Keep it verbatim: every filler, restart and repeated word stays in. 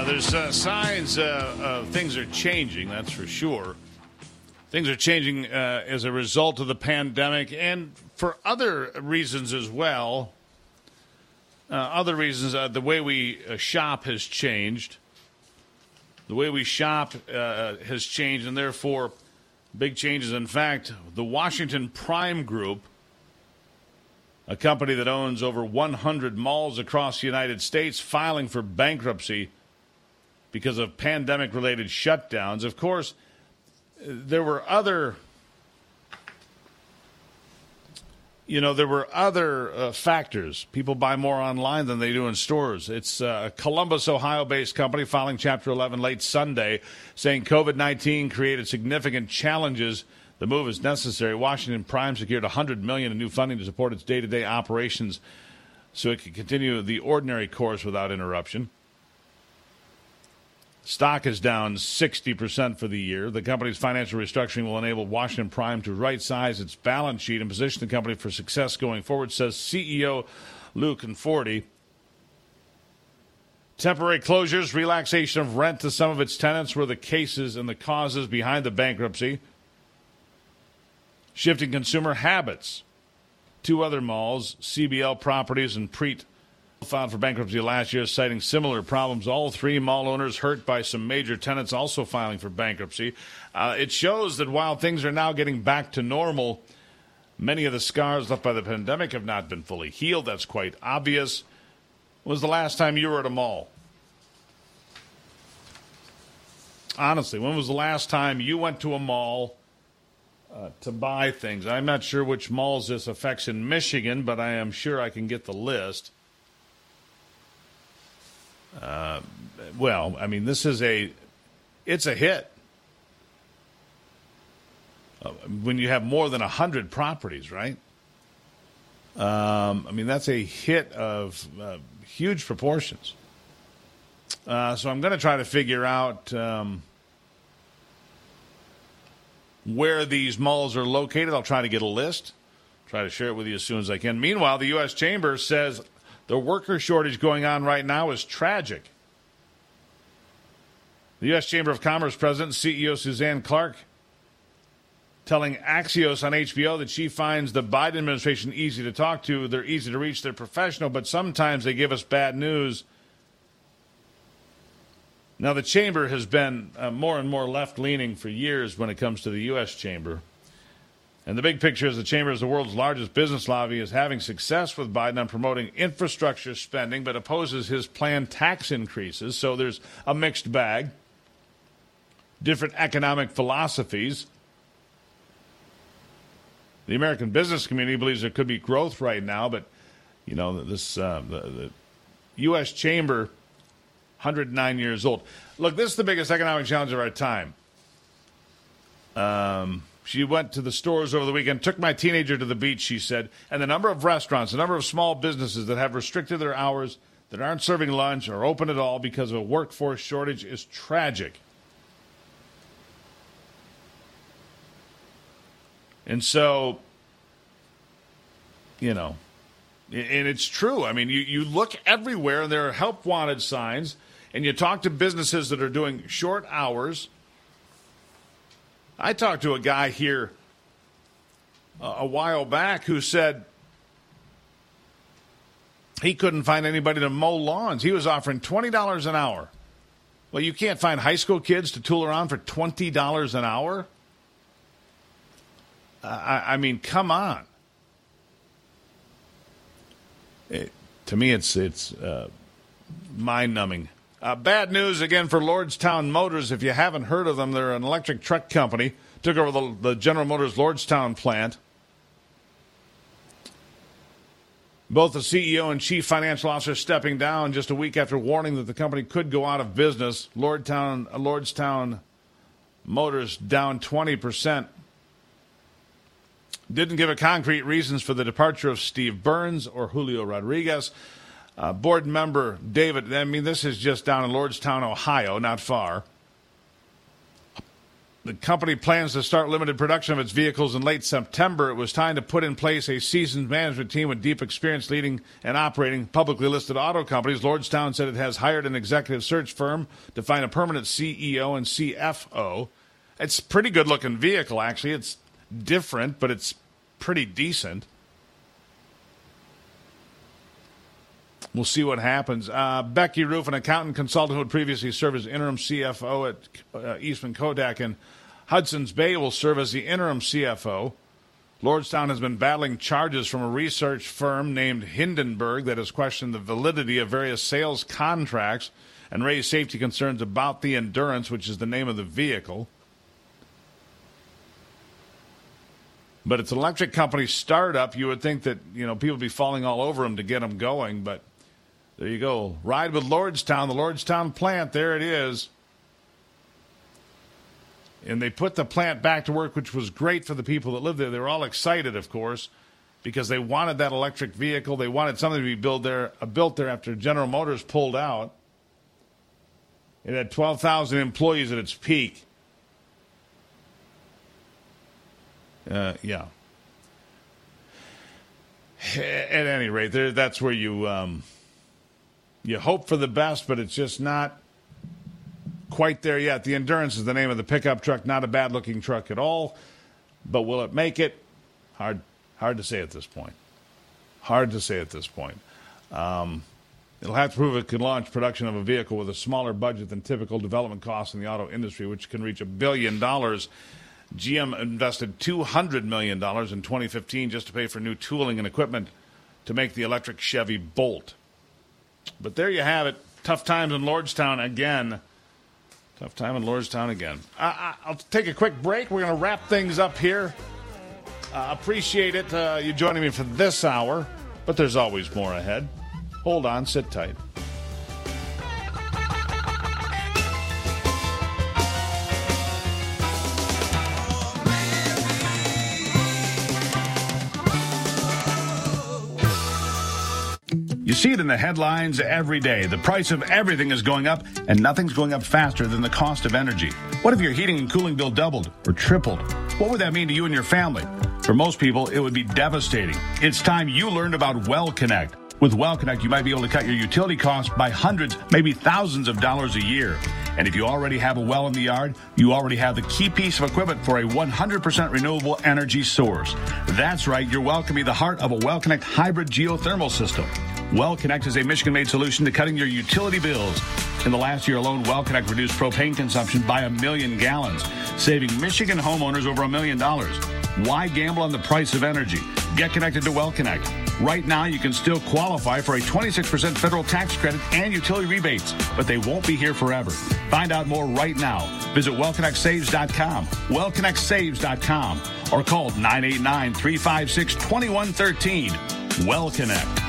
there's uh, signs uh, of things are changing, that's for sure. Things are changing uh, as a result of the pandemic and for other reasons as well. Uh, other reasons, uh, the way we uh, shop has changed. The way we shop uh, has changed, and therefore big changes. In fact, the Washington Prime Group, a company that owns over one hundred malls across the United States, filing for bankruptcy because of pandemic-related shutdowns. Of course, there were other, you know, there were other uh, factors. People buy more online than they do in stores. It's a Columbus, Ohio-based company filing Chapter eleven late Sunday, saying COVID nineteen created significant challenges. The move is necessary. Washington Prime secured one hundred million dollars in new funding to support its day-to-day operations so it can continue the ordinary course without interruption. Stock is down sixty percent for the year. The company's financial restructuring will enable Washington Prime to right-size its balance sheet and position the company for success going forward, says C E O Lou Conforti. Temporary closures, relaxation of rent to some of its tenants were the cases and the causes behind the bankruptcy. Shifting consumer habits. Two other malls, C B L Properties and Preet, filed for bankruptcy last year, citing similar problems. All three mall owners hurt by some major tenants also filing for bankruptcy. Uh, it shows that while things are now getting back to normal, many of the scars left by the pandemic have not been fully healed. That's quite obvious. When was the last time you were at a mall? Honestly, when was the last time you went to a mall uh, to buy things? I'm not sure which malls this affects in Michigan, but I am sure I can get the list. Uh, well, I mean, this is a, it's a hit. Uh, when you have more than one hundred properties, right? Um, I mean, that's a hit of uh, huge proportions. Uh, so I'm going to try to figure out um, where these malls are located. I'll try to get a list, try to share it with you as soon as I can. Meanwhile, the U S Chamber says the worker shortage going on right now is tragic. The U S Chamber of Commerce President and C E O Suzanne Clark telling Axios on H B O that she finds the Biden administration easy to talk to. They're easy to reach. They're professional, but sometimes they give us bad news. Now, the Chamber has been uh, more and more left-leaning for years when it comes to the U S Chamber. And the big picture is the Chamber is the world's largest business lobby, is having success with Biden on promoting infrastructure spending, but opposes his planned tax increases. So there's a mixed bag, different economic philosophies. The American business community believes there could be growth right now, but, you know, this uh, the, the U S Chamber, one hundred nine years old. Look, this is the biggest economic challenge of our time. Um... She went to the stores over the weekend, took my teenager to the beach, she said, and the number of restaurants, the number of small businesses that have restricted their hours, that aren't serving lunch or open at all because of a workforce shortage is tragic. And so, you know, and it's true. I mean, you, you look everywhere and there are help wanted signs, and you talk to businesses that are doing short hours. I talked to a guy here uh, a while back who said he couldn't find anybody to mow lawns. He was offering twenty dollars an hour. Well, you can't find high school kids to tool around for twenty dollars an hour? Uh, I, I mean, come on. It, to me, it's, it's uh, mind-numbing. Uh, bad news again for Lordstown Motors. If you haven't heard of them, they're an electric truck company. Took over the, the General Motors Lordstown plant. Both the C E O and chief financial officer stepping down just a week after warning that the company could go out of business. Lordstown, Lordstown Motors down twenty percent. Didn't give a concrete reasons for the departure of Steve Burns or Julio Rodriguez. Uh, board member David, I mean, this is just down in Lordstown, Ohio, not far. The company plans to start limited production of its vehicles in late September. It was time to put in place a seasoned management team with deep experience leading and operating publicly listed auto companies. Lordstown said it has hired an executive search firm to find a permanent C E O and C F O. It's a pretty good-looking vehicle, actually. It's different, but it's pretty decent. We'll see what happens. Uh, Becky Roof, an accountant consultant who had previously served as interim C F O at uh, Eastman Kodak in Hudson's Bay, will serve as the interim C F O. Lordstown has been battling charges from a research firm named Hindenburg that has questioned the validity of various sales contracts and raised safety concerns about the Endurance, which is the name of the vehicle. But it's an electric company startup. You would think that, you know, people would be falling all over them to get them going, but there you go. Ride with Lordstown, the Lordstown plant. There it is. And they put the plant back to work, which was great for the people that live there. They were all excited, of course, because they wanted that electric vehicle. They wanted something to be built there, uh, built there after General Motors pulled out. It had twelve thousand employees at its peak. Uh, yeah. At any rate, there, that's where you... Um, You hope for the best, but it's just not quite there yet. The Endurance is the name of the pickup truck, not a bad-looking truck at all. But will it make it? Hard hard to say at this point. Hard to say at this point. Um, it'll have to prove it can launch production of a vehicle with a smaller budget than typical development costs in the auto industry, which can reach a billion dollars. G M invested two hundred million dollars in twenty fifteen just to pay for new tooling and equipment to make the electric Chevy Bolt. But there you have it. Tough times in Lordstown again. Tough time in Lordstown again. I, I, I'll take a quick break. We're going to wrap things up here. Uh, appreciate it, uh, you joining me for this hour. But there's always more ahead. Hold on. Sit tight. You see it in the headlines every day. The price of everything is going up, and nothing's going up faster than the cost of energy. What if your heating and cooling bill doubled or tripled? What would that mean to you and your family? For most people, it would be devastating. It's time you learned about Well Connect. With Well Connect, you might be able to cut your utility costs by hundreds, maybe thousands of dollars a year. And if you already have a well in the yard, you already have the key piece of equipment for a one hundred percent renewable energy source. That's right, your well can be the heart of a Well Connect hybrid geothermal system. Well Connect is a Michigan-made solution to cutting your utility bills. In the last year alone, Well Connect reduced propane consumption by a million gallons, saving Michigan homeowners over a million dollars. Why gamble on the price of energy? Get connected to Well Connect. Right now, you can still qualify for a twenty-six percent federal tax credit and utility rebates, but they won't be here forever. Find out more right now. Visit well connect saves dot com, well connect saves dot com, or call nine eight nine, three five six, two one one three. Well Connect.